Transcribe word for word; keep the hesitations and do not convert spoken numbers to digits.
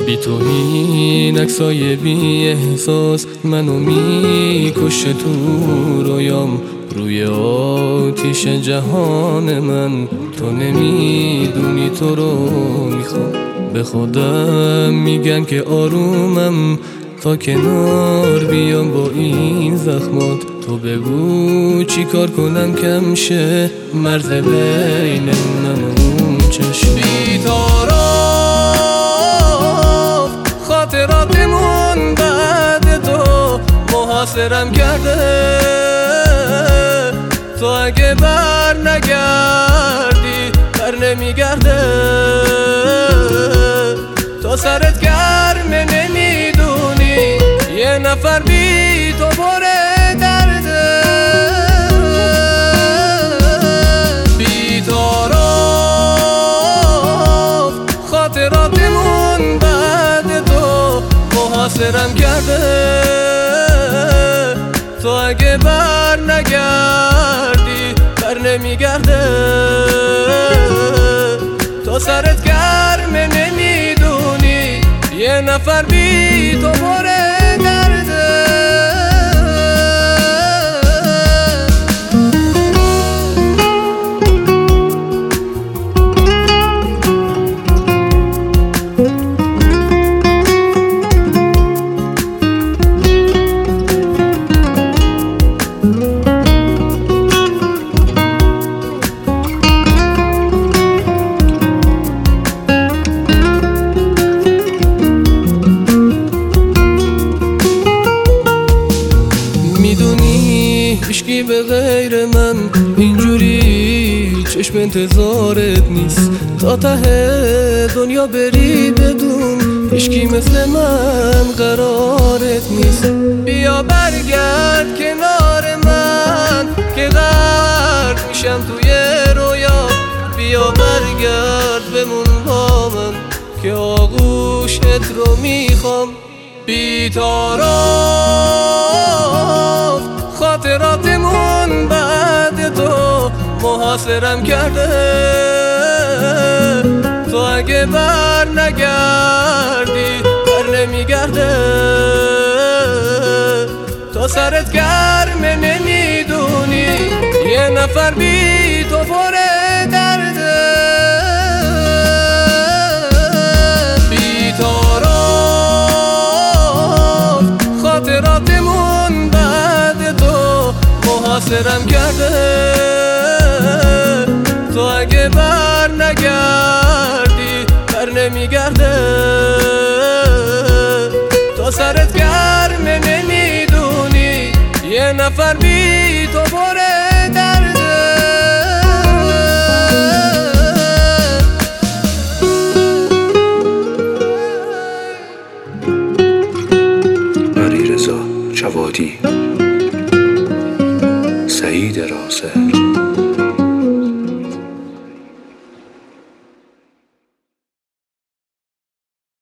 بی تو این عکسای بی احساس منو میکشه تو رویام، روی آتیش جهان من. تو نمیدونی تو رو میخوام، به خودم میگم که آرومم تا کنار بیام با این زخمات. تو بگو چی کار کنم کم شه مرز بین من و اون چشم. بی‌طرف خاطراتمون بعد تو محاصرم کرده. تو اگه بر نگردی بر نمیگرده. تو سرت گرمه نمیدونی یه نفر بی تو بره درده. بی‌طرف خاطراتمون بعد تو محاصرم کرده. تو اگه بر نگردی بر نمیگرده. تو سرت گرمه نمیدونی یه نفر بی تو بره درده. هیچکی به غیر من اینجوری چشم انتظارت نیست. تا ته دنیا بری بدون هیچکی مثل من قرارت نیست. بیا برگرد کنار من که غرق میشم توی رویا. بیا برگرد بمون با من که آغوشت رو میخوام. بی‌طرف خاطراتمون بعد تو محاصرم کرده. تو اگه بر نگردی بر نمیگرده. تو سرت گرمه نمیدونی یه نفر بی تو بره درده. بی‌طرف خاطراتمون بعد تو محاصرم کرده. تو اگه بر نگردی بر نمیگرده. تو سرت گرمه نمیدونی یه نفر بی تو بره درده. علیرضا جوادی، سعید راسل.